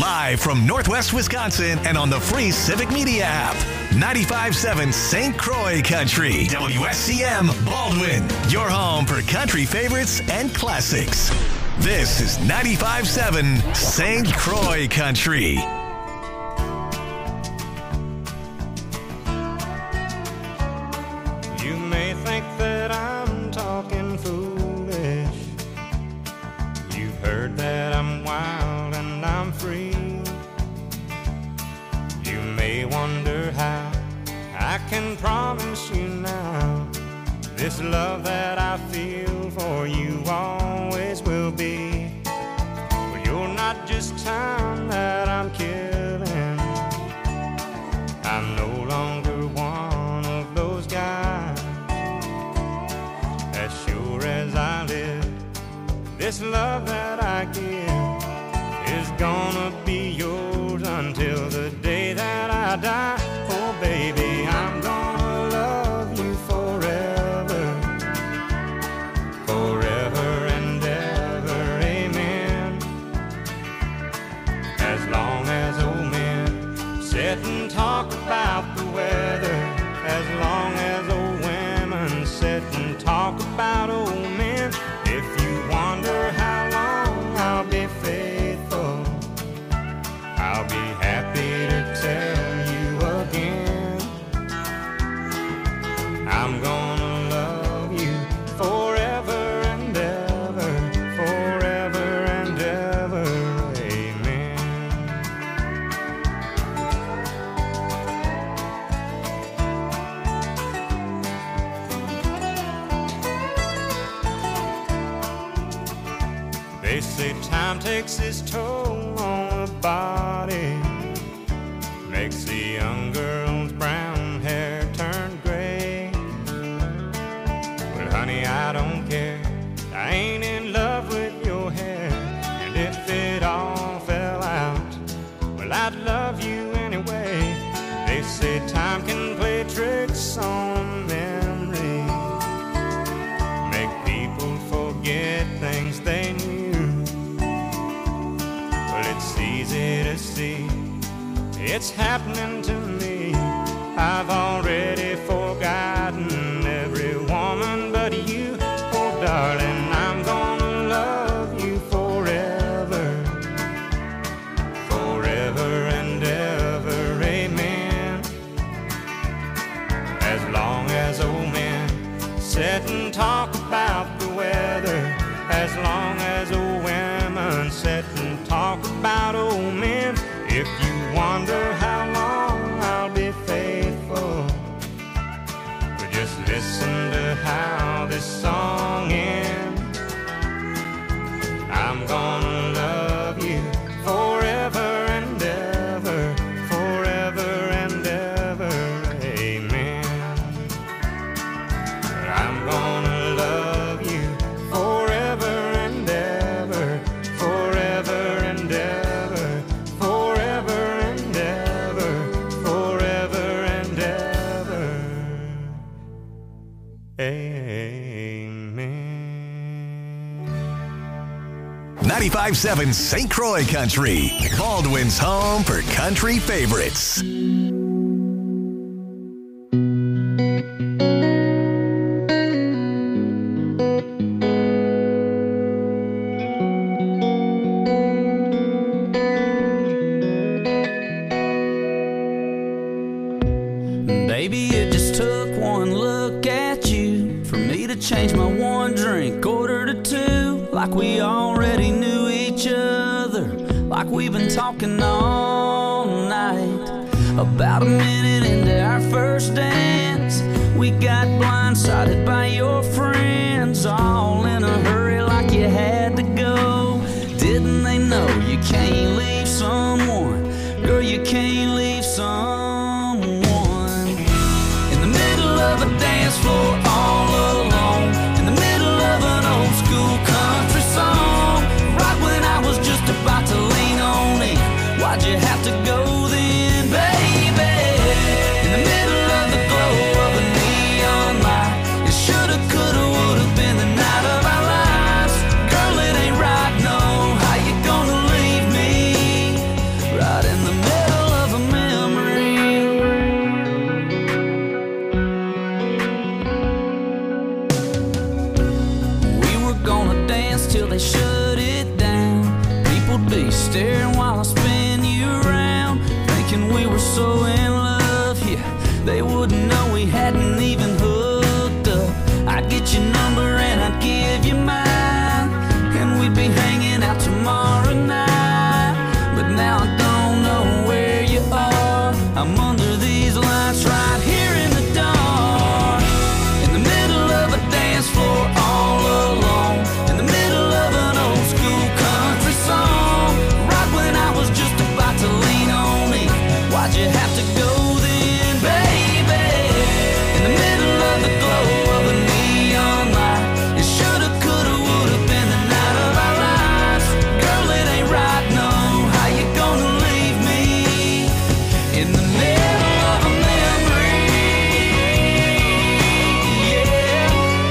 Live from Northwest Wisconsin and on the free Civic Media app. 95.7 St. Croix Country. WSCM Baldwin. Your home for country favorites and classics. This is 95.7 St. Croix Country. You may think that I'm talking foolish. You've heard that I'm wild and I'm free. You may wonder how I can promise you now this love that I feel for you always will be. But you're not just time that I'm killing. I'm no longer one of those guys. As sure as I live, this love that I give is gonna be yours until the day that I die. Oh baby, I'm gonna love you forever, forever and ever, amen. As long as old men sit and talk about the weather, as long as old women sit and talk about old men. If you wonder how long I'll be faithful, I'll be happy to tell you again. I'm gonna love you forever and ever, forever and ever, amen. They say time takes its toll on the body, makes the young girl's brown hair turn gray. Well, honey, I don't care. I ain't in love with your hair. And if it all fell out, well, I'd love you anyway. They say time can play tricks on memory, make people forget things they knew. Well, it's easy to see it's happening to me. I've already forgotten every woman but you. Oh, darling, I'm gonna love you forever, forever and ever, amen. As long as old men sit and talk about the weather, as long as old women sit and talk about old men. If you wonder how long I'll be faithful, but just listen to how this song ends. I'm gonna love you forever and ever, forever and ever, amen. I'm gonna love you forever and ever, forever and ever, forever and ever, forever and ever, amen. 95.7 St. Croix Country. Baldwin's home for country favorites. Baby, it just took one look at you for me to change my one drink order to two. Like we already knew each other, like we've been talking all night. About a minute into our first dance, we got blindsided by your friends, all in a hurry like you had to go. Didn't they know you can't leave someone? Girl, you can't leave someone in the middle of a dance floor all alone, in the middle of an old school country song. Right when I was just about to lean on it, why'd you have to go then, baby? In the middle of the glow of a neon light, it shoulda, coulda, woulda been the night of our lives. Girl, it ain't right, no. How you gonna leave me staring while I spin you around, thinking we were so in love, yeah. They wouldn't know we hadn't even hooked up. I'd get your number and I'd give you mine, and we'd be hanging out tomorrow night. But now I don't know where you are. I'm under these lights right here in the dark, in the middle of a dance floor all alone, in the middle of an old school country song. Right when I was just about to lean on it, why'd you have to go then, baby? In the middle of the glow of a neon light, it shoulda, coulda, woulda been the night of our lives. Girl, it ain't right, no. How you gonna leave me in the middle of a memory? Yeah.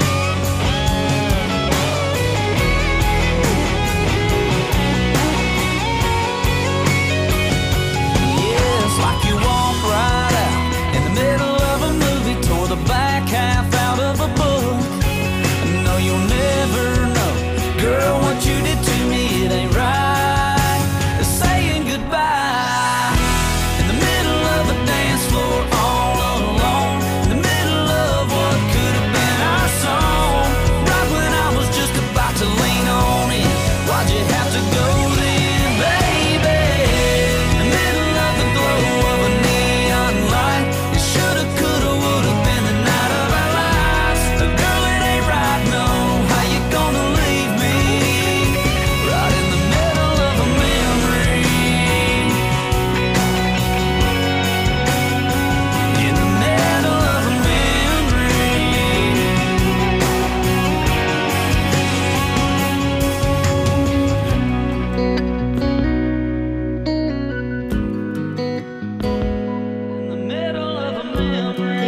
Yeah, it's like you walk right out in the middle of a movie, tore the back half out of a book. No, you'll never know, girl, what you did to me, it ain't right. Saying goodbye in the middle of a dance floor all alone, in the middle of what could have been our song. Right when I was just about to lean on it, why'd you have to go then, baby? In the middle of the glow of a neon light, it shoulda, coulda, woulda been the night of our lives. Girl, it ain't right, no. How you gonna leave me right in the middle of a memory? In the middle of a memory. In the middle of a memory.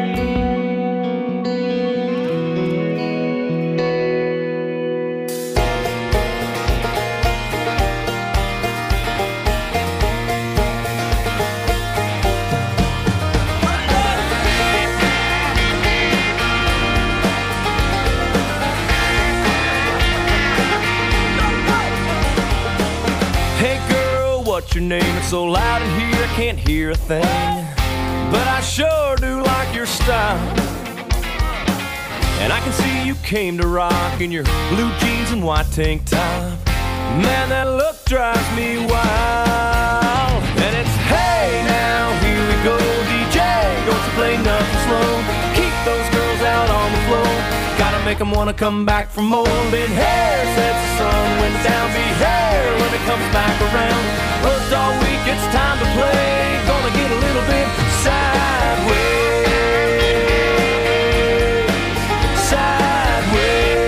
Hey girl, what's your name? It's so loud in here I can't hear a thing, but I sure do like your style. And I can see you came to rock in your blue jeans and white tank top. Man, that look drives me wild. And it's hey now, here we go, DJ, don't you play nothing slow. Keep those girls out on the floor, gotta make them wanna come back for more. Been hair since the sun went down, be hair when it comes back around. Worked all week, it's time to play, gonna get a little bit sideways. Sideways.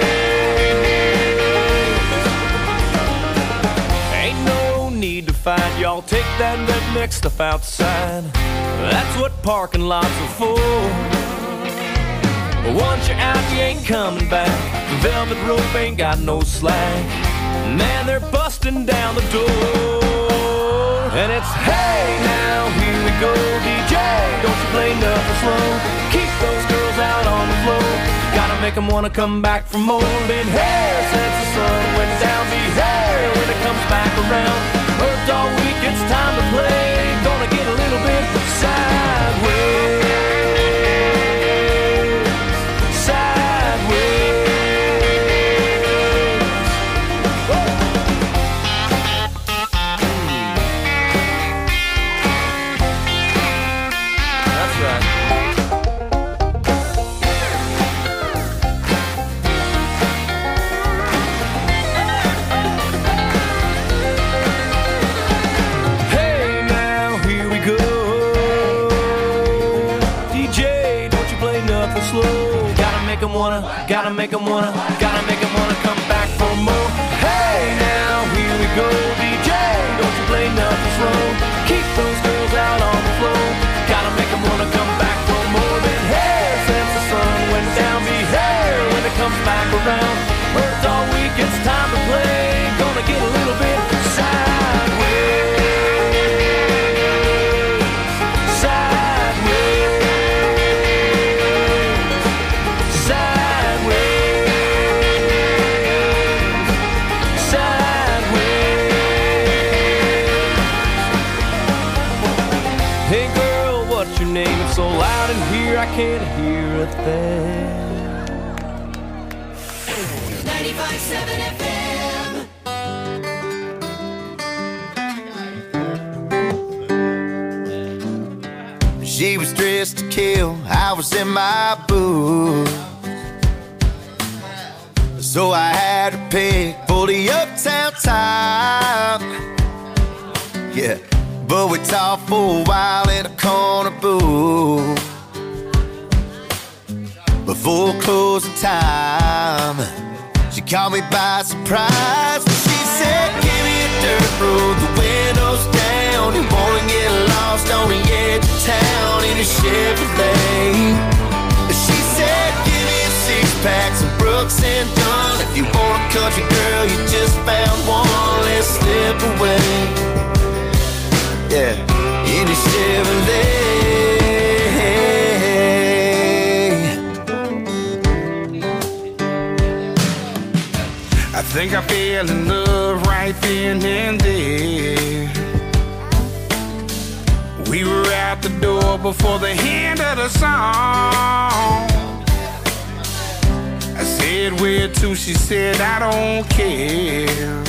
Ain't no need to fight, y'all take that redneck stuff outside. That's what parking lots are for. But once you're out, you ain't coming back. The velvet rope ain't got no slack. Man, they're busting down the door. And it's hey now, here we go, DJ, don't you play nothing slow. Keep those girls out on the floor, gotta make them wanna come back for more. Been here since the sun went down, be here when it comes back around. Worked all week, it's time to play, gonna get a little bit sideways. Gotta make 'em wanna come back for more. Hey now, here we go, DJ, don't you play nothing slow. Keep those girls out on the floor, gotta make 'em wanna come back for more. Been here since the sun went down, be here when it comes back around. Worked all week, it's time to play, gonna get a little bit sideways. Sideways. here, I can't hear a thing. 95.7 FM. She was dressed to kill, I was in my boots, so I had to pick for the uptown time. Yeah, but we talked for a while in a corner booth before closing time. She caught me by surprise. She said, give me a dirt road, the windows down. You wanna get lost on the edge of town in a Chevrolet. She said, give me a six-pack, some Brooks and Dunn. If you want a country girl, you just found one. Let's slip away. Yeah, in a Chevrolet. I think I fell in love right then and there. We were out the door before the end of the song. I said, where to? She said, I don't care.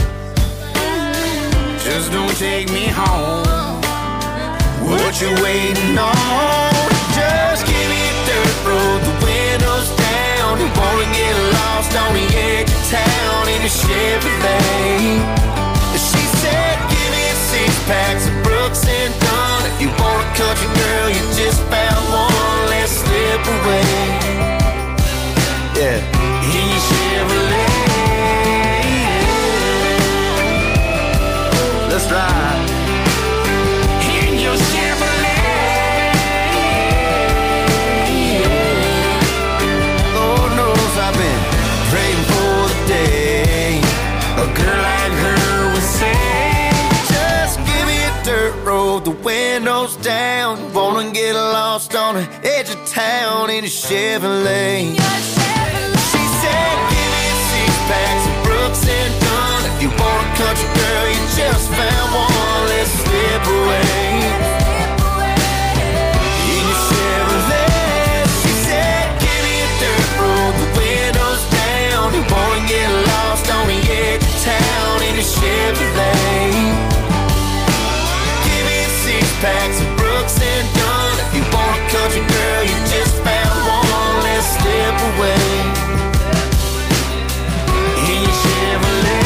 Just don't take me home. What you waiting on? Just give me a dirt road, the windows down. You wanna get lost on the edge of town in a Chevrolet. She said, give me a six-pack, some Brooks and Dunn. If you want a country girl, you just found one. Let's slip away. Yeah, in your Chevrolet. Let's ride. In your Chevrolet. Lord knows I've been praying for the day a girl like her would say, just give me a dirt road, the windows down. Wanna get lost on the edge of town in a Chevrolet. She said, give me a six-pack, some Brooks and Dunn. If you want a country girl, you just found one. Let's slip away. In your Chevrolet. She said, give me a dirt road, the windows down. You wanna get lost on the edge of town in a Chevrolet. Give me a six-pack, some Brooks and Dunn. If you want a country girl, you just found one. Let's slip away. In your Chevrolet.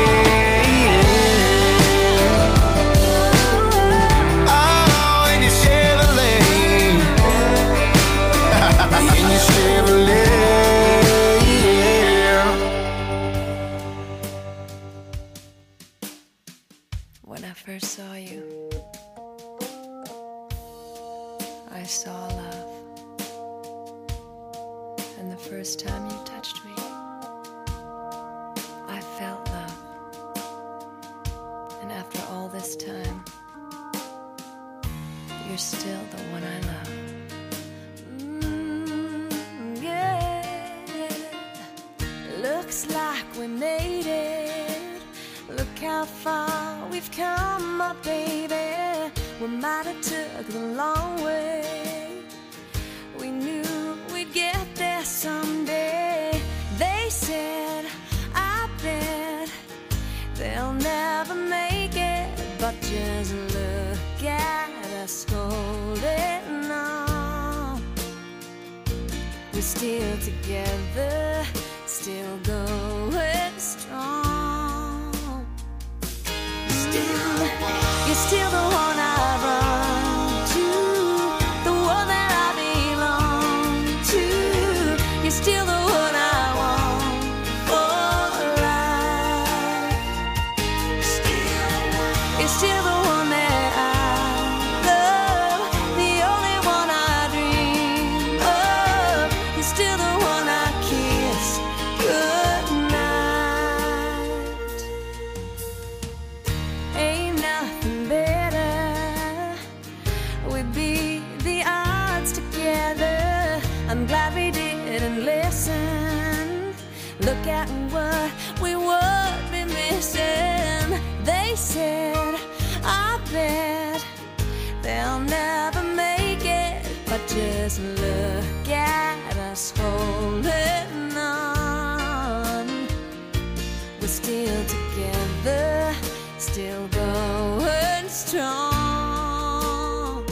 Oh, in your Chevrolet. In your Chevrolet. When I first saw you, I saw love. And the first time you touched me, I felt love. And after all this time, you're still the one I love. Yeah. Looks like we made it. Look how far we've come, my baby. We might have took the long way. We knew we'd get there someday. They said, I bet they'll never make it. But just look at us holding on. We're still together, still going strong. You're still the one I run to, the one that I belong to. You're still the one I want for life. You're still the one that I love, the only one I dream of. You're still the one I kiss goodnight. Ain't nothing better. We beat the odds together. I'm glad we didn't listen. Look at what we would be missing. They said, I bet they'll never make it. But just Just look at us holding on. We're still together, still going strong.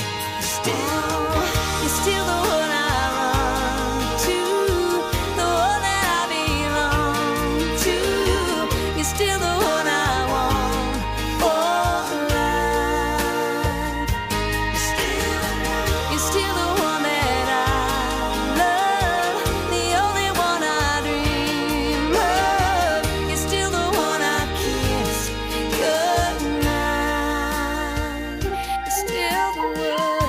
You're still the one I run to, the one that I belong to. You're still the one I want for life. You're still the one that I love, the only one I dream of. You're still the one I kiss goodnight. You're still the one.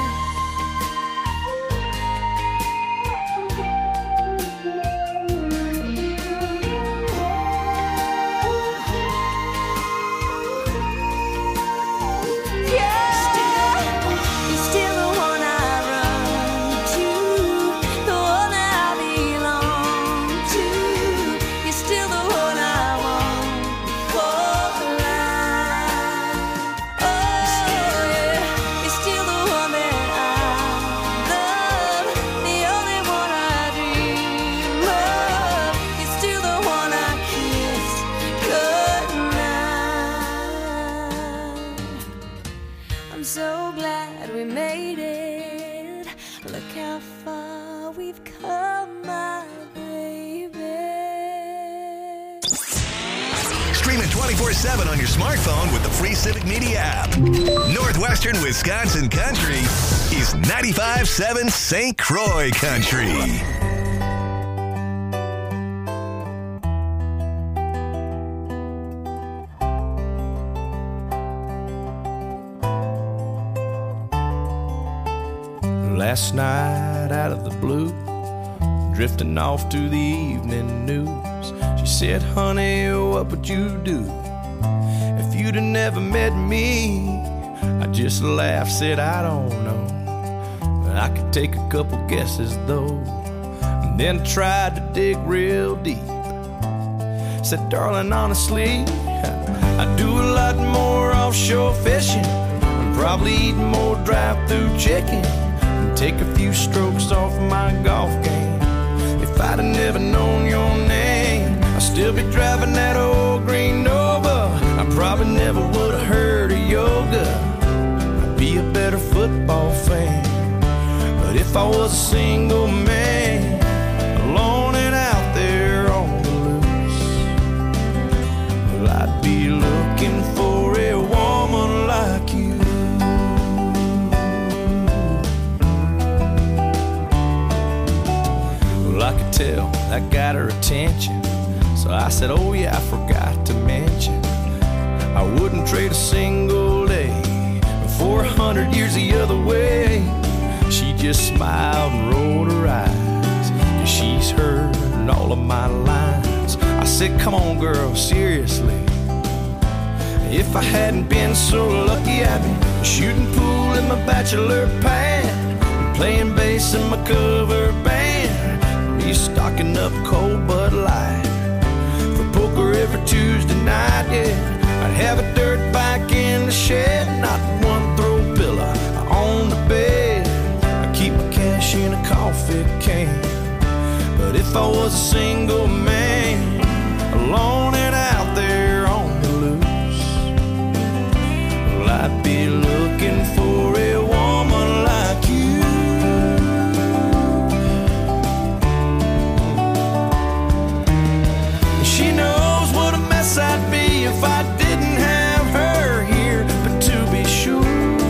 You're still the one I run to, the one that I belong to. You're still the one I want for life. Oh yeah, you're still the one that I love, the only one I dream of. You're still the one I kiss goodnight. I'm so glad we made it. Look how far we've come, my baby. Stream it 24/7 on your smartphone with the free Civic Media app. Northwestern Wisconsin Country is 95.7 St. Croix Country. Last night out of the blue, drifting off to the evening news. She said, honey, what would you do if you'd have never met me? I just laughed, said, I don't know, but I could take a couple guesses though. And then tried to dig real deep. Said, darling, honestly, I do a lot more offshore fishing, and probably eat more drive-through chicken, and take a few strokes off my golf game. If I'd have never known your name, I'd still be driving that old green Nova. I probably never would have heard of yoga. I'd be a better football fan. But if I was a single man, alone and out there on the loose, well, I'd be looking for a woman like you. Well, I could tell that got her attention, so I said, oh yeah, I forgot to mention, I wouldn't trade a single day for 100 years the other way. She just smiled and rolled her eyes, 'cause she's heard all of my lines. I said, come on girl, seriously, if I hadn't been so lucky, I'd be shooting pool in my bachelor pad, and playing bass in my cover band, be stocking up cold Bud Light for poker every Tuesday night, yeah. I'd have a dirt bike in the shed, not one throw pillow on the bed. I keep my cash in a coffee can. But if I was a single man, alone and out there on the loose, well, I'd be looking for a woman like you. She knows what a mess I'd be if I didn't have her here. But to be sure,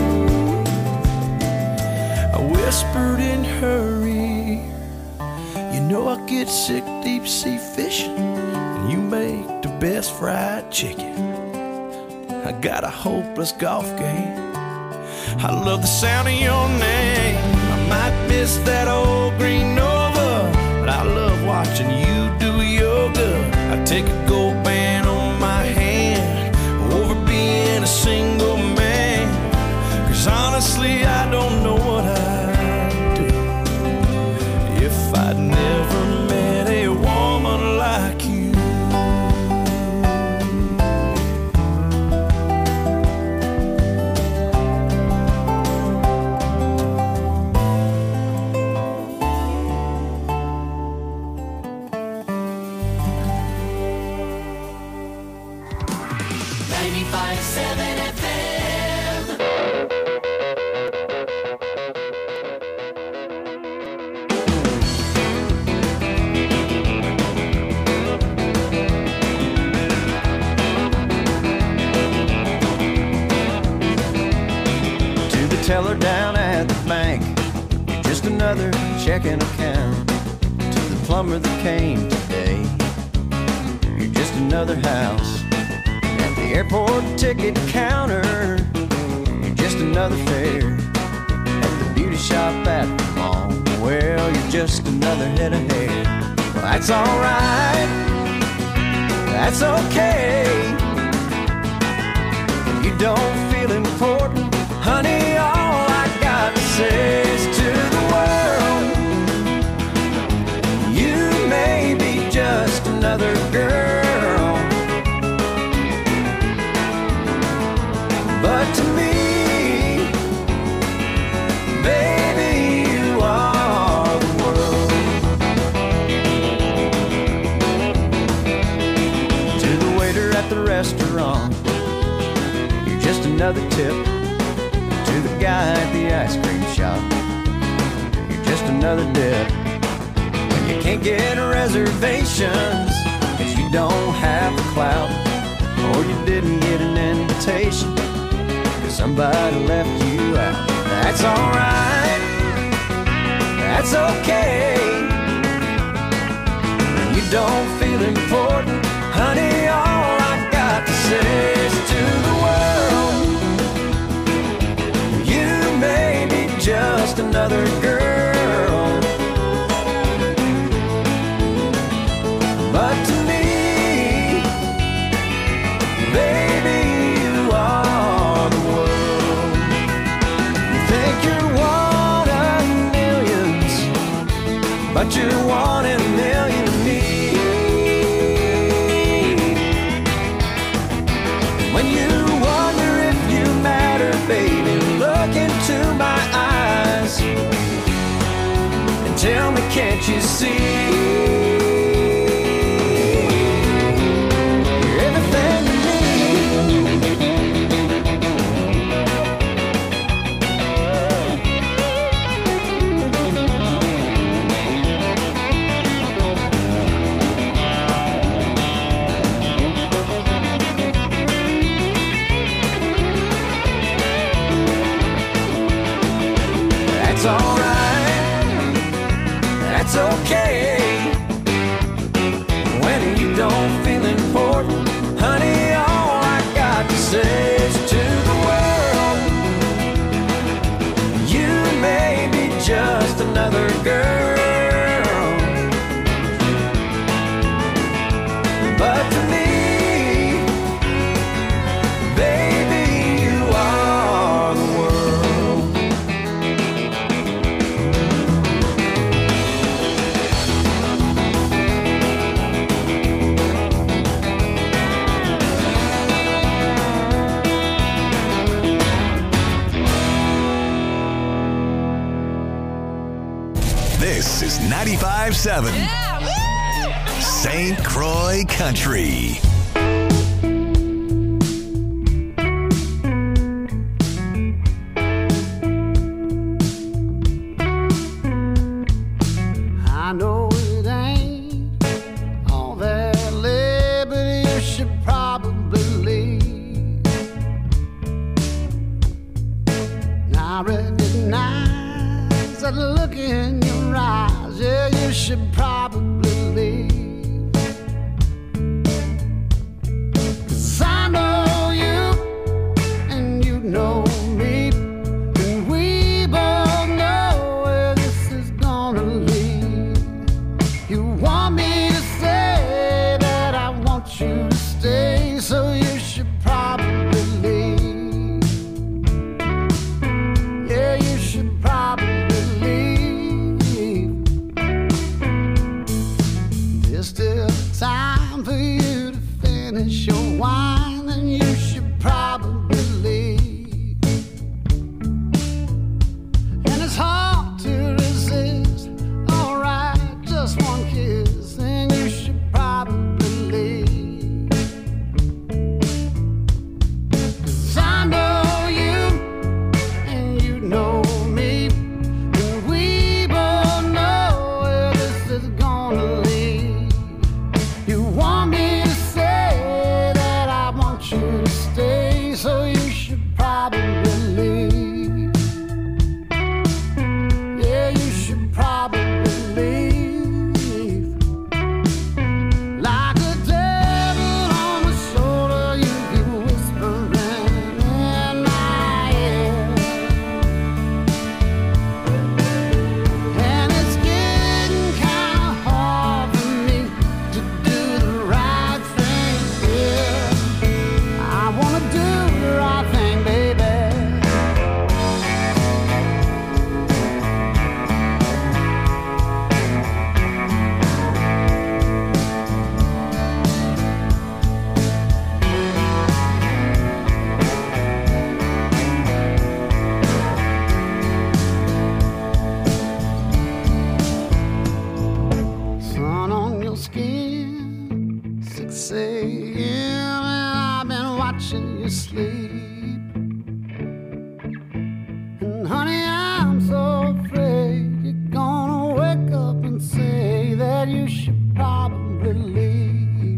I whispered in her ear, you know I get sick deep sea fishing, and you make the best fried chicken. I got a hopeless golf game, I love the sound of your name. I might miss that old green Nova, but I love watching you do yoga. I take a gold band on my hand over being a single man, 'cause honestly I don't know what I'd do if I'd never met a woman like you. 95.7 FM. To the teller down at the bank, you're just another checking account. To the plumber that came today, you're just another house. At the airport ticket counter, you're just another fare. At the beauty shop at the mall, well, you're just another head of hair. Well, that's alright, that's okay. If you don't feel important, honey, all I got to say is to the world, you may be just another girl, but to me, baby, you are the world. To the waiter at the restaurant, you're just another tip. To the guy at the ice cream shop, you're just another dip. When you can't get reservations, 'cause you don't have the clout, or you didn't get an invitation, 'cause somebody left you out. That's alright, that's okay. When you don't feel important, honey, all I got to say is to the world, you may be just another girl, but to me, baby, you are the world. You think you're one of millions, but you're one in a million to me. When you wonder if you matter, baby, look into my eyes and tell me, can't you see? You're everything to me. That's alright, that's okay. When you don't feel important, honey, all I got to say is to the world, you may be just another girl, but to me, baby, you are the world. This is 95.7 St. Croix Country. I know it ain't all that lit, but you should probably leave. I recognize that look in your eyes, yeah, you should probably leave. 'Cause I know you, and you know me, and we both know where this is gonna lead. You want me to say that I want you to stay, so you should probably leave. Yeah, you should probably leave. watching you sleep. And honey, I'm so afraid you're gonna wake up and say that you should probably leave.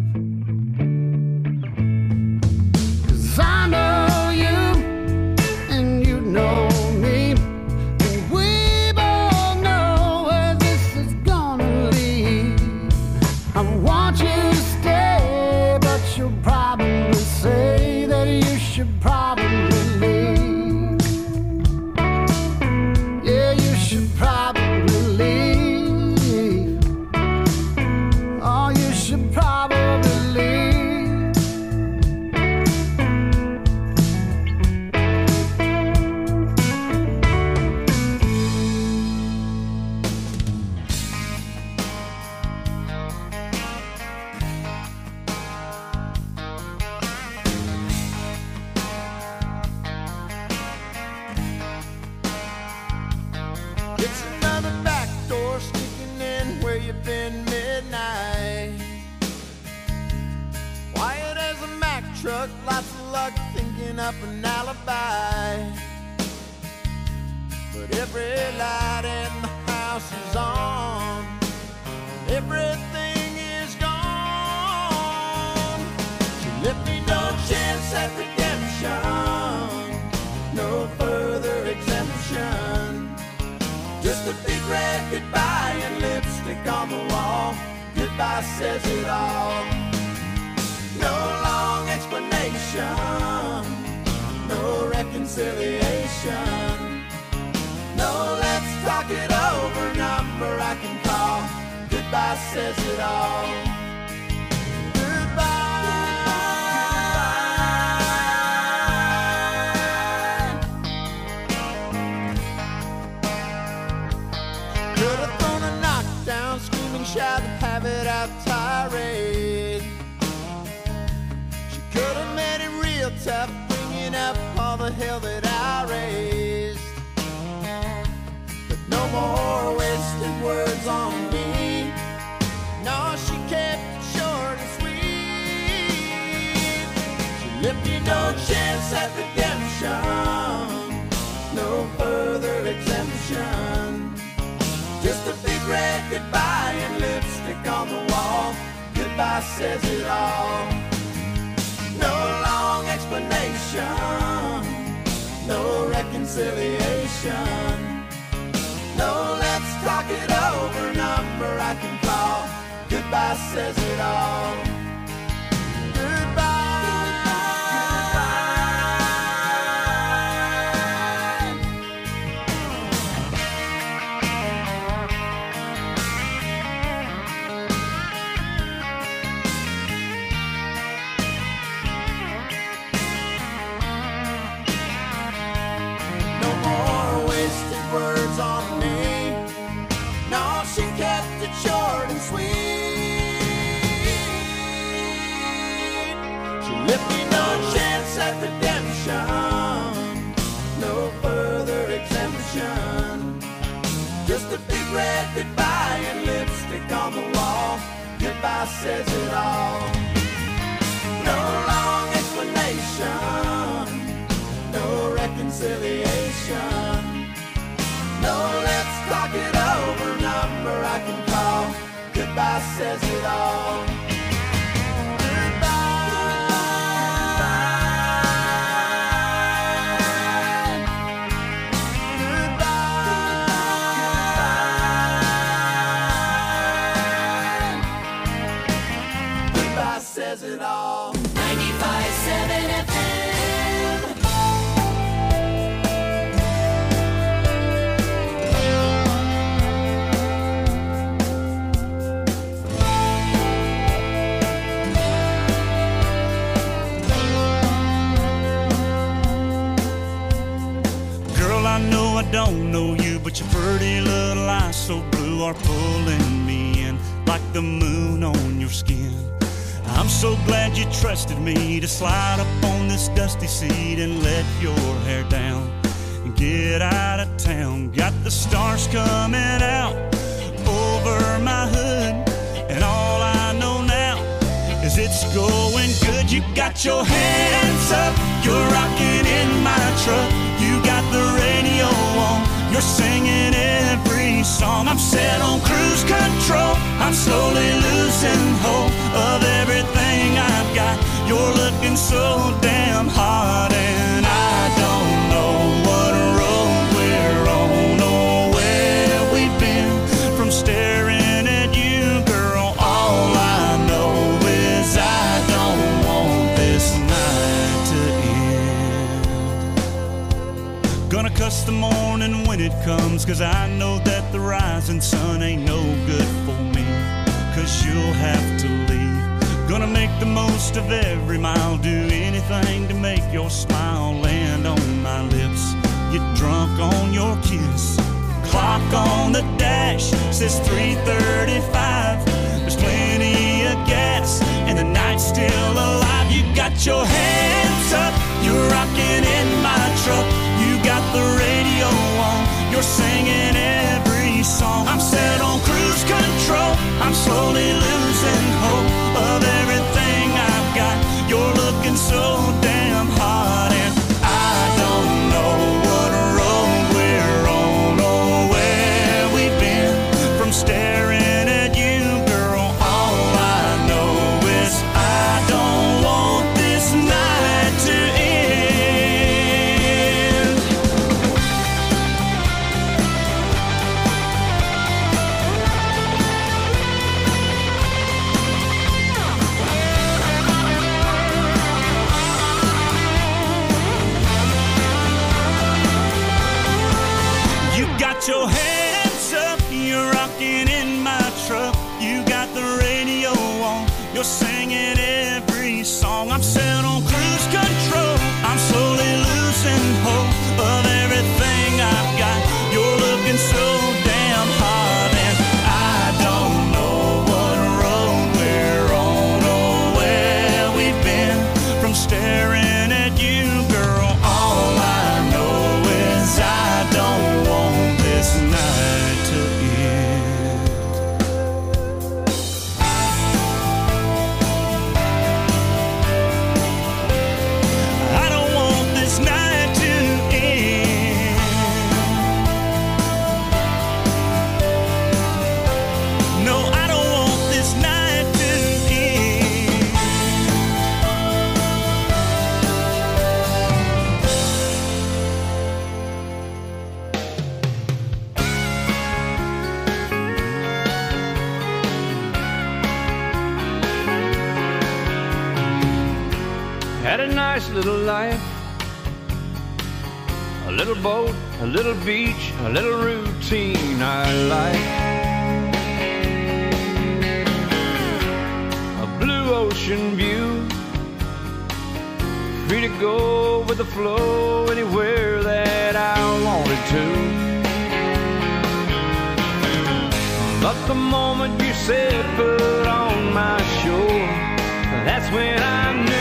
'Cause I know you and you know me, and we both know where this is gonna lead. I want you to stay, but you'll probably say that you should probably leave. Yeah, you should probably leave. Oh, you should probably leave. It's another back door sneaking in where you've been midnight. Quiet as a Mack truck, lots of luck thinking up an alibi. But every light in the house is on, everything is gone. She left me no chance at redemption, no further exemption. Just a big red goodbye and lipstick on the wall. Goodbye says it all. No long explanation, no reconciliation. No, let's talk it over, number I can call. Goodbye says it all. Could have thrown a knockdown, screaming, shout, and have it out tirade. She could have made it real tough, bringing up all the hell that I raised. But no more wasted words on me. No, she kept it short and sweet. She left me no chance at redemption, no further exemption. Just a big red goodbye and lipstick on the wall. Goodbye says it all. No long explanation, no reconciliation. No, let's talk it over, number I can call. Goodbye says it all. Words on me. No, she kept it short and sweet. She left me no chance at redemption, no further exemption. Just a big red goodbye and lipstick on the wall. Goodbye says it all. No long explanation, no reconciliation. No, let's talk it over, number I can call. Goodbye says it all. Goodbye says it all. 95.7 FM. I know I don't know you, but your pretty little eyes so blue are pulling me in like the moon on your skin. I'm so glad you trusted me to slide up on this dusty seat and let your hair down and get out of town. Got the stars coming out over my hood, and all I know now is it's going good. You got your hands up, you're rocking in my truck. You got the radio on, you're singing every song. I'm set on cruise control, I'm slowly losing hope of everything I've got. You're looking so damn hot, and I don't know what road we're on or where we've been. From staring at you, girl, all I know is I don't want this night to end. Gonna cuss the morning when it comes, 'cause I know that the rising sun ain't no good for me, 'cause you'll have to leave. Gonna make the most of every mile, do anything to make your smile land on my lips. Get drunk on your kiss. Clock on the dash says 3:35. There's plenty of gas and the night's still alive. You got your hands up, you're rocking in my truck. You got the radio on, you're singing every song. I'm set on cruise control, I'm slowly losing hope of everything I've got. You're looking so damn hot, and I don't know what road we're on or where we've been. From staring at you, girl, all I know is I don't want this night to end. You got your hands up, you're rocking in my truck. You got the radio on, you're singing every song. I'm set on cruise control, I'm slowly losing hope of everything I've got. You're looking so damn hot, and I don't know what road we're on or where we've been. From staring at you, girl, all I know is I don't want this night to end. I don't want this night to end. No, I don't want this night to end. Had a nice little life, a little boat, a little beach, a little routine I like. A blue ocean view, free to go with the flow anywhere that I wanted to. But the moment you said put on my shore, that's when I knew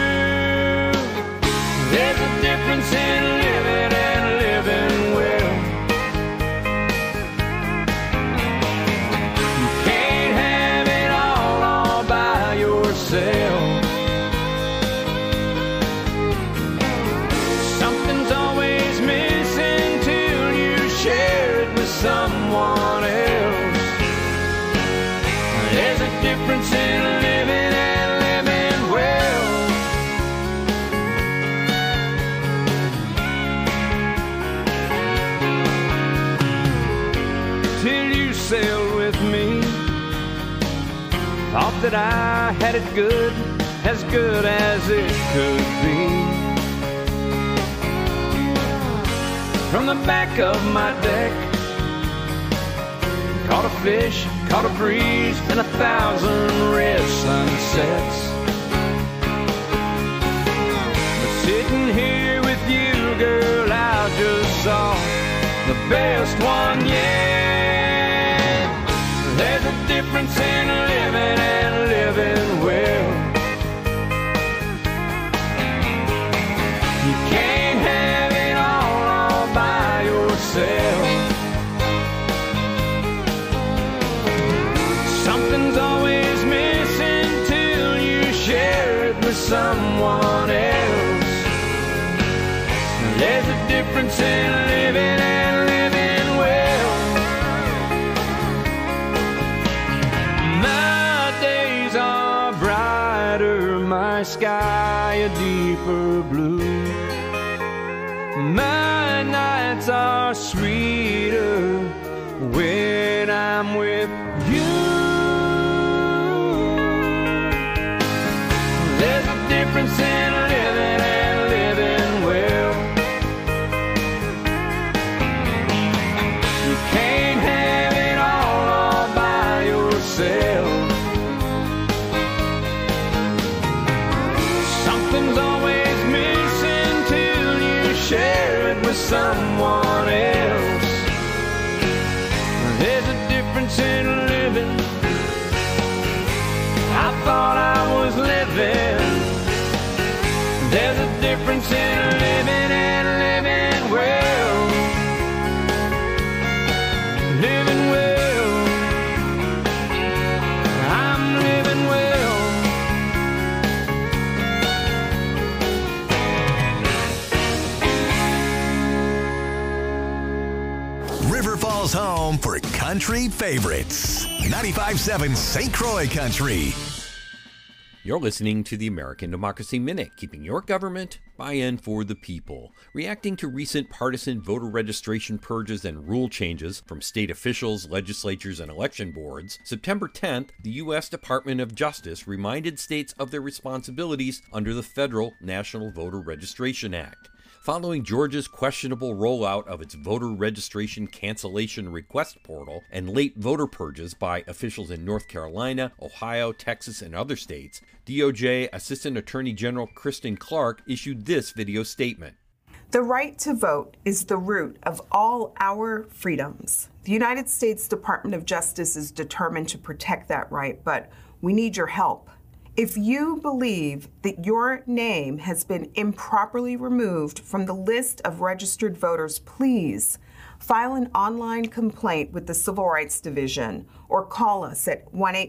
there's a difference in living and living well. You can't have it all by yourself. Something's always missing till you share it with someone else. There's a difference in living and living well. Till you sailed with me, thought that I had it good as it could be. From the back of my deck, caught a fish, caught a breeze, and 1,000 red sunsets. But sitting here with you, girl, I just saw the best one yet. There's a difference in living and living well. You can't have it all by yourself. Something's always missing till you someone else. There's a difference in living and living well. My days are brighter, my sky a deeper blue. My nights are sweeter when I'm with you. There's a difference in living and living well. You can't have it all by yourself. Something's always missing till you share it with someone else. There's a difference in living. I thought I was living. There's a difference in living and living well. Living well. I'm living well. River Falls home for country favorites. 95.7 St. Croix Country. You're listening to the American Democracy Minute, keeping your government by and for the people. Reacting to recent partisan voter registration purges and rule changes from state officials, legislatures, and election boards, September 10th, the U.S. Department of Justice reminded states of their responsibilities under the federal National Voter Registration Act. Following Georgia's questionable rollout of its voter registration cancellation request portal and late voter purges by officials in North Carolina, Ohio, Texas, and other states, DOJ Assistant Attorney General Kristen Clark issued this video statement. The right to vote is the root of all our freedoms. The United States Department of Justice is determined to protect that right, but we need your help. If you believe that your name has been improperly removed from the list of registered voters, please file an online complaint with the Civil Rights Division or call us at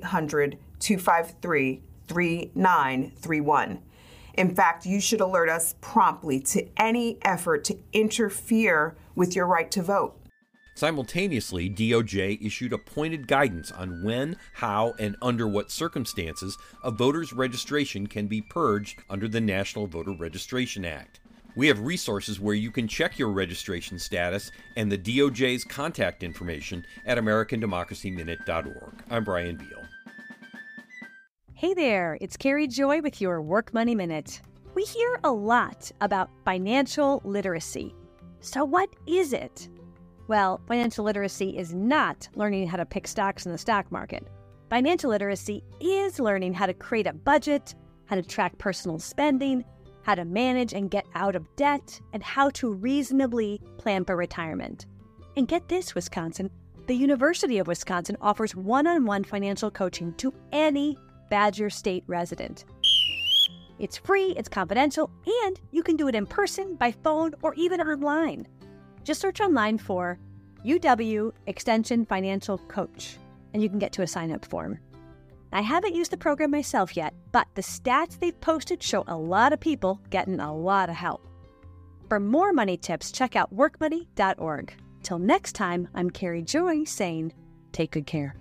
1-800-253-3931. In fact, you should alert us promptly to any effort to interfere with your right to vote. Simultaneously, DOJ issued a pointed guidance on when, how, and under what circumstances a voter's registration can be purged under the National Voter Registration Act. We have resources where you can check your registration status and the DOJ's contact information at AmericanDemocracyMinute.org. I'm Brian Beal. Hey there, it's Carrie Joy with your Work Money Minute. We hear a lot about financial literacy. So what is it? Well, financial literacy is not learning how to pick stocks in the stock market. Financial literacy is learning how to create a budget, how to track personal spending, how to manage and get out of debt, and how to reasonably plan for retirement. And get this, Wisconsin, the University of Wisconsin offers one-on-one financial coaching to any Badger State resident. It's free, it's confidential, and you can do it in person, by phone, or even online. Just search online for UW Extension Financial Coach, and you can get to a sign-up form. I haven't used the program myself yet, but the stats they've posted show a lot of people getting a lot of help. For more money tips, check out workmoney.org. Till next time, I'm Carrie Joy saying, take good care.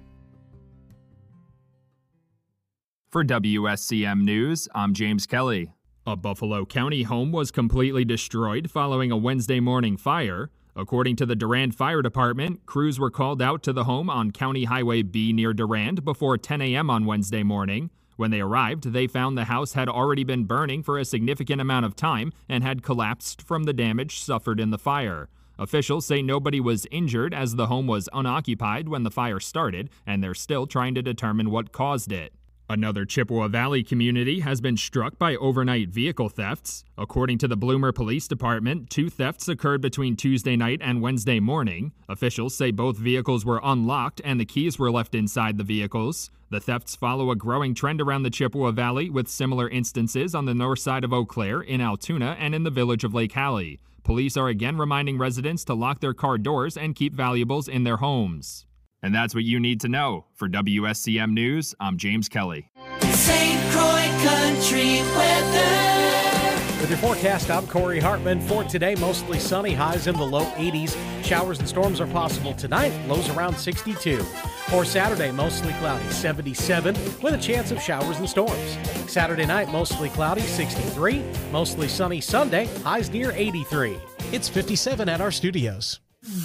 For WSCM News, I'm James Kelly. A Buffalo County home was completely destroyed following a Wednesday morning fire. According to the Durand Fire Department, crews were called out to the home on County Highway B near Durand before 10 a.m. on Wednesday morning. When they arrived, they found the house had already been burning for a significant amount of time and had collapsed from the damage suffered in the fire. Officials say nobody was injured as the home was unoccupied when the fire started, and they're still trying to determine what caused it. Another Chippewa Valley community has been struck by overnight vehicle thefts. According to the Bloomer Police Department, 2 thefts occurred between Tuesday night and Wednesday morning. Officials say both vehicles were unlocked and the keys were left inside the vehicles. The thefts follow a growing trend around the Chippewa Valley, with similar instances on the north side of Eau Claire, in Altoona, and in the village of Lake Hallie. Police are again reminding residents to lock their car doors and keep valuables in their homes. And that's what you need to know. For WSCM News, I'm James Kelly. St. Croix Country weather. With your forecast, I'm Corey Hartman. For today, mostly sunny, highs in the low 80s. Showers and storms are possible tonight, lows around 62. For Saturday, mostly cloudy, 77, with a chance of showers and storms. Saturday night, mostly cloudy, 63. Mostly sunny Sunday, highs near 83. It's 57 at our studios.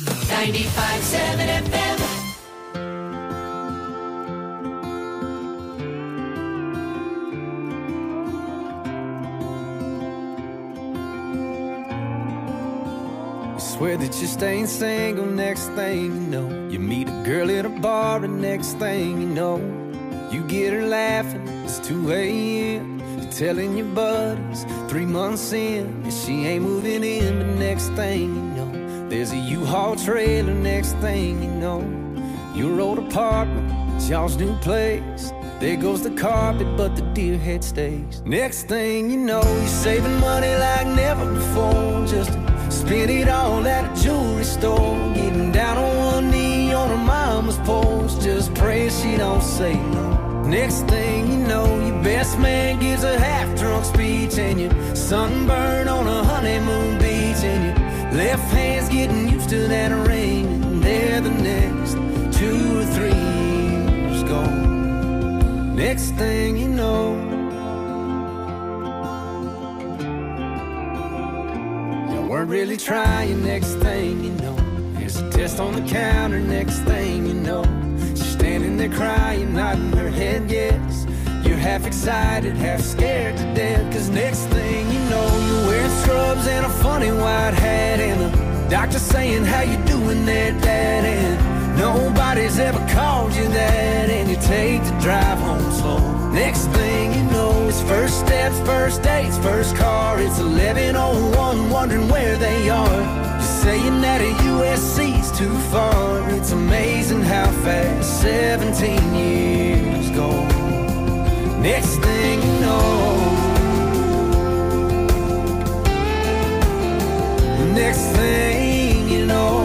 95.7 FM. Swear that you're staying single, next thing you know, you meet a girl at a bar, and next thing you know, you get her laughing, it's 2 a.m. You're telling your buddies 3 months in, and she ain't moving in, but next thing you know, there's a U-Haul trailer, next thing you know, your old apartment, it's y'all's new place. There goes the carpet, but the deer head stays. Next thing you know, you're saving money like never before, just to spend it all at a jewelry store. Getting down on one knee on her mama's porch, just praying she don't say no. Next thing you know, your best man gives a half-drunk speech, and you're sunburned on a honeymoon beach, and your left hand's getting used to that ring, and there the next 2 or 3 years gone. Next thing you know, you weren't really trying. Next thing you know, there's a test on the counter. Next thing you know, she's standing there crying, nodding her head yes. You're half excited, half scared to death, cause next thing you know, you're wearing scrubs and a funny white hat, and the doctor saying, how you doing there, Dad? And nobody's ever called you that, and you take the drive home slow. Next thing you know, it's first steps, first dates, first car. It's 11:01, wondering where they are. You're saying that a USC's too far. It's amazing how fast 17 years go. Next thing you know, next thing you know,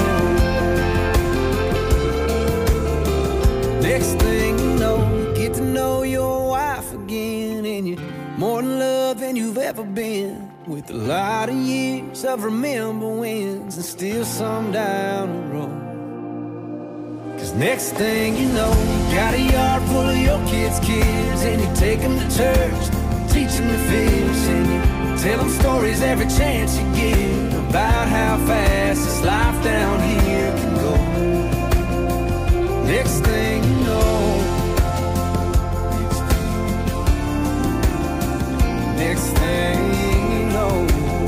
next thing you know, you get to know your wife again, and you're more in love than you've ever been, with a lot of years of remember wins and still some down the road. Cause next thing you know, you got a yard full of your kids' kids, and you take them to church, teach them to fish, and you tell them stories every chance you get about how fast this life down here can go. Next thing you know, next thing you know,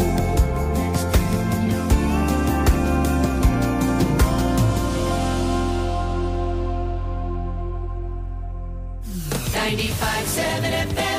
95.7 FM.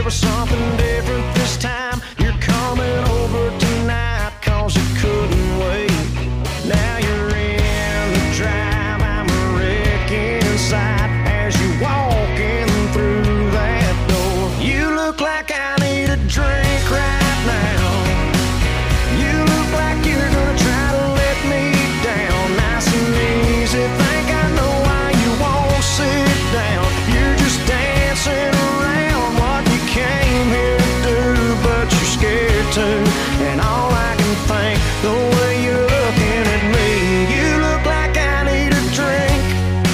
there was something different this time. You're coming over tonight, cause you couldn't wait. Now you're in the drive, I'm a wreck inside. As you walking through that door, you look like I need a drink right now. You look like you're gonna try to let me down. Nice and easy, think I know why you won't sit down. You're just dancing around what you came here to do, but you're scared to. And all I can think, the way you're looking at me, you look like I need a drink.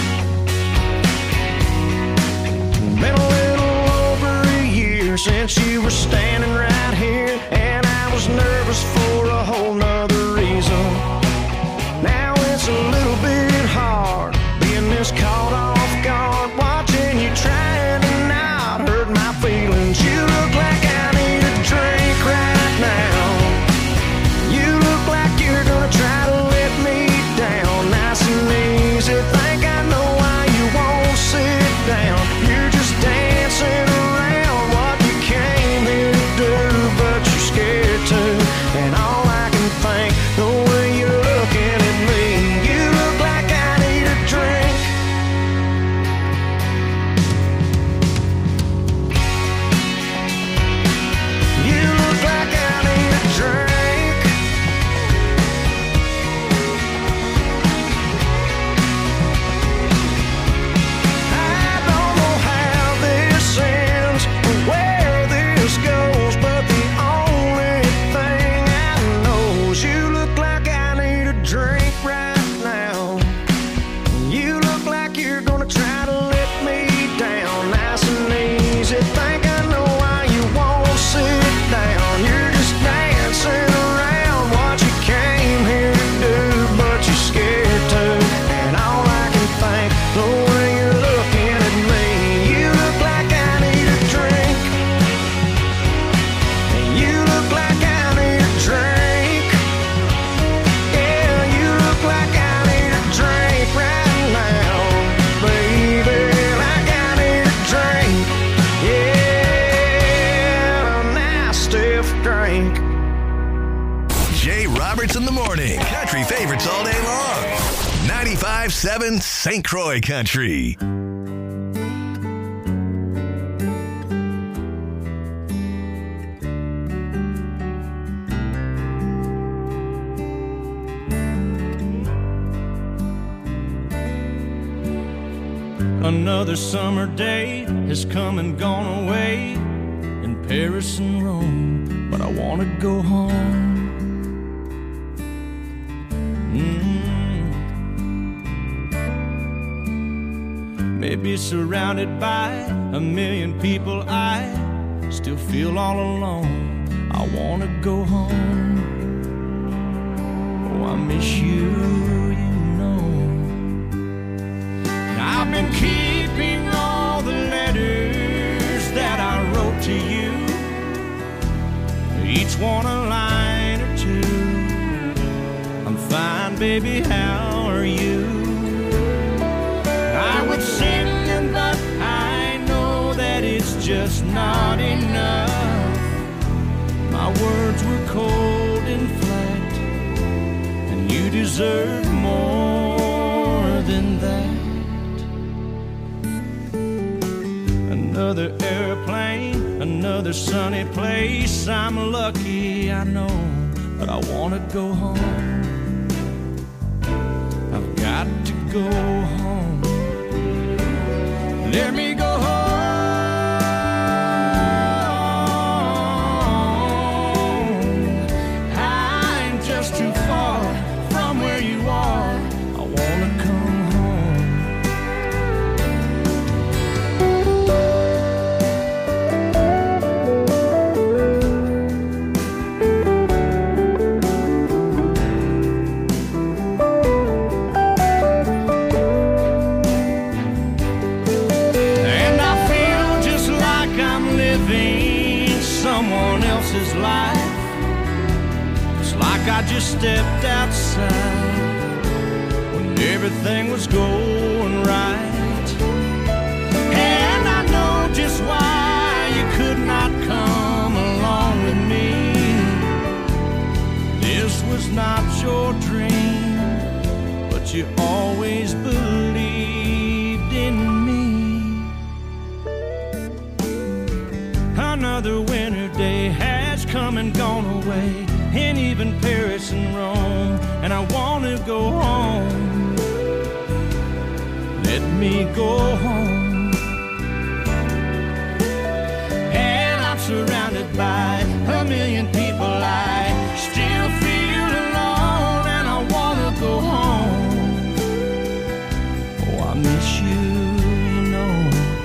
Been a little over a year since you were standing right here, and I was nervous for a whole nother reason. Now it's a little bit hard being this caught off guard, watching you trying to not hurt my feelings. You look like I need a drink right now. You look like you're gonna try to let me down. Nice and easy, think I know why you won't sit down. You're just dancing around what you came here to do, but you're scared to. And all I can think, the way you're looking at me, you look like I need a drink. You look like I need a drink. I don't know how this ends or where this goes, but the only thing I know is you look like I need a drink right now. You look like you're gonna try to let me down. Nice and easy, think I know why you won't sit down. You're just dancing around what you came here to do, but you're scared to. And all I can think, the way you're looking at me, you look like I need a drink. You look like I need a drink. Yeah, you look like I need a drink right now, baby. Like I need a drink. Yeah, a nice stiff drink. Jay Roberts in the morning. Country favorites all day long. 95.7 St. Croix Country. Another summer day has come and gone away in Paris and Rome, but I want to go home. Maybe surrounded by a million people, I still feel all alone. I want to go home. Oh, I miss you, you know. I've been keeping all the letters that I wrote to you, each one a line or two. I'm fine, baby, how are you? I would send them, but I know that it's just not enough. My words were cold and flat, and you deserve more than that. Another airplane, another sunny place. I'm lucky, I know, but I want to go home. I've got to go home. Let me go home. I'm just too far from where you are. I want to come home. Life. It's like I just stepped outside when everything was going right, and I know just why you could not not your dream, but you always believed in me. Another winter day has come and gone away, and even Paris and Rome, and I want to go home. Let me go home. And I'm surrounded by a million people. I still feel alone, and I want to go home. Oh, I miss you, you know.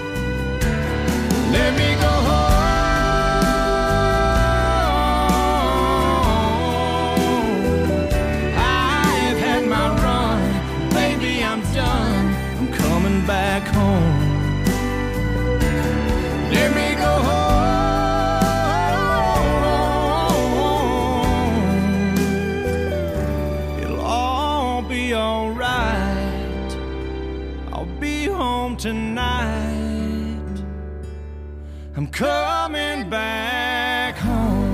Let me go home. Back home. Let me go home. It'll all be alright. I'll be home tonight. I'm coming back home.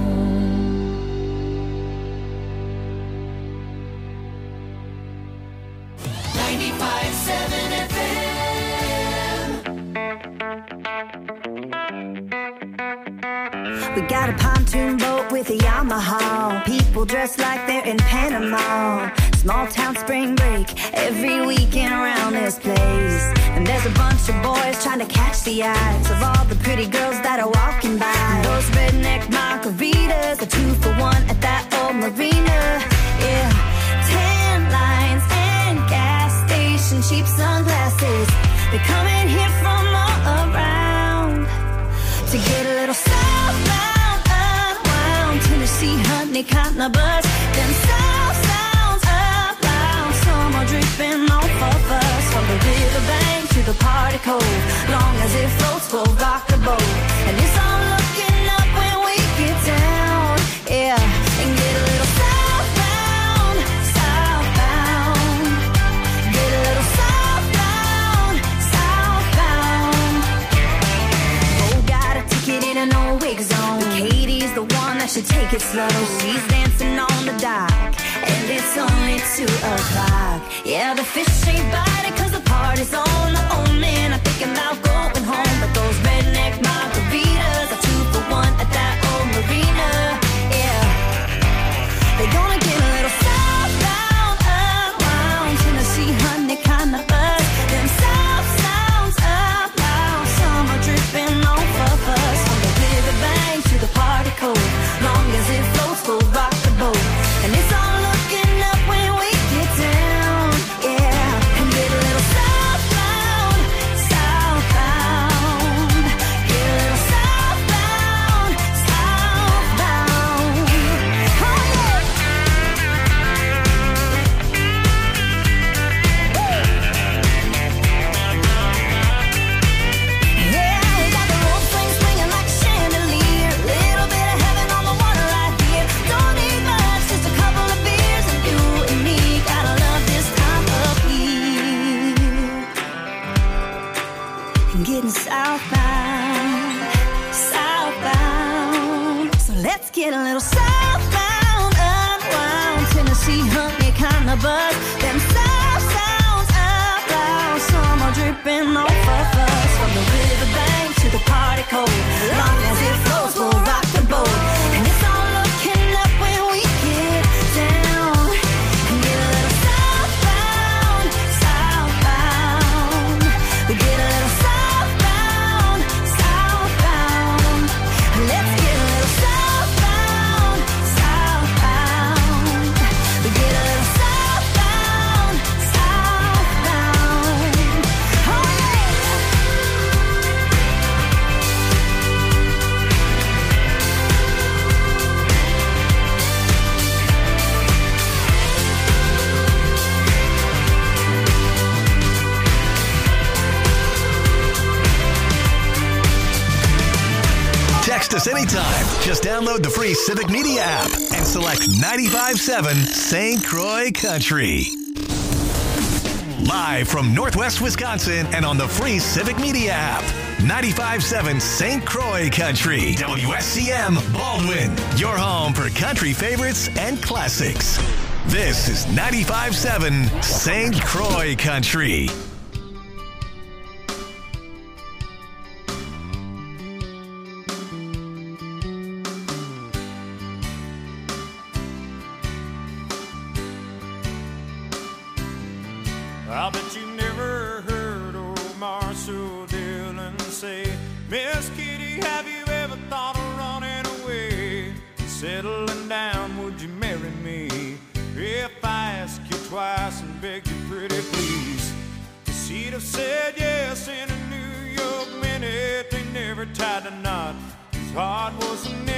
95.7 FM. We got a pontoon boat with a Yamaha. People dressed like they're in Panama. Small town spring break every weekend around this place. And there's a bunch of boys trying to catch the eyes of all the pretty girls that are walking by. Those redneck margaritas are 2 for $1 at that old marina. Yeah, tan lines and gas station cheap sunglasses. They're coming here from all around to get a little southbound, unwound. Tennessee honey kind of buzz. Them south sounds up loud. Some are dripping off of us. From the riverbank to the party cove. Long as it floats, we'll rock the boat. And it's all looking up when we get down. Yeah, and get a little southbound, southbound. Get a little southbound, southbound. Oh, got a ticket in an old wig zone. Katie's the one that should take it slow. She's dancing on the dock, and it's only 2 o'clock. Yeah, the fish ain't biting 'cause the party's on. Oh man, I'm thinking about going home. But those redneck margaritas are 2 for $1 at that old marina. Yeah, they're gonna get a little southbound, unwound. Tennessee honey kind of buzz. Them south sounds up loud. Some are dripping off of us. From the riverbank to the party cove. Long as it floats, we'll rock the boat. And it's all looking up when we get down. Yeah, and get a little southbound, southbound. Get a little southbound, southbound. Oh yeah. Yeah, we got the rope swing swinging like a chandelier. Little bit of heaven on the water right here. Don't need much, just a couple of beers, and you and me gotta love this time of year. And getting southbound, southbound. So let's get a little southbound, unwound. Tennessee honey kind of buzz. Them south sounds up loud. Some are dripping off of us. From the riverbank to the party cove. Long as it flows, we'll rock the boat. And it's all looking up when we get down. And get a little southbound, southbound. We get a little southbound, southbound. Let's get a little southbound, southbound. We get a little southbound, southbound. Oh yeah. Text us anytime. Just download the free Civic Media app and select 95.7 St. Croix Country. Live from Northwest Wisconsin and on the free Civic Media app. 95.7 St. Croix Country. WSCM Baldwin. Your home for country favorites and classics. This is 95.7 St. Croix Country. I bet you never heard old Marshall Dillon say, Miss Kitty, have you ever thought of running away? Settling down, would you marry me? If I ask you twice and beg you pretty please. She'd have said yes in a New York minute. They never tied a knot. His heart wasn't